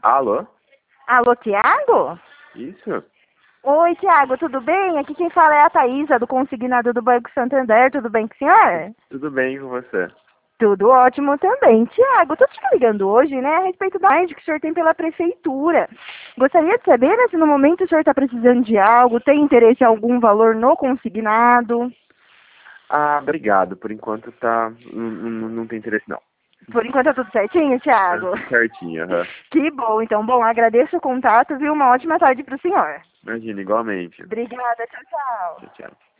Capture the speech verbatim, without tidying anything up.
Alô? Alô, Tiago? Isso? Oi, Tiago, tudo bem? Aqui quem fala é a Thaísa, do consignado do Banco Santander. Tudo bem com o senhor? Tudo bem com você? Tudo ótimo também. Tiago, tô te ligando hoje, né, a respeito da aid que o senhor tem pela prefeitura. Gostaria de saber, né, se no momento o senhor está precisando de algo, tem interesse em algum valor no consignado. Ah, obrigado. Por enquanto tá. Não, não, não tem interesse não. Por enquanto tá tudo certinho, Tá Tiago? tudo certinho, aham. Que bom, então. Bom, agradeço o contato, viu? Uma ótima tarde pro senhor. Imagina, igualmente. Obrigada, tchau, tchau. Tchau, tchau.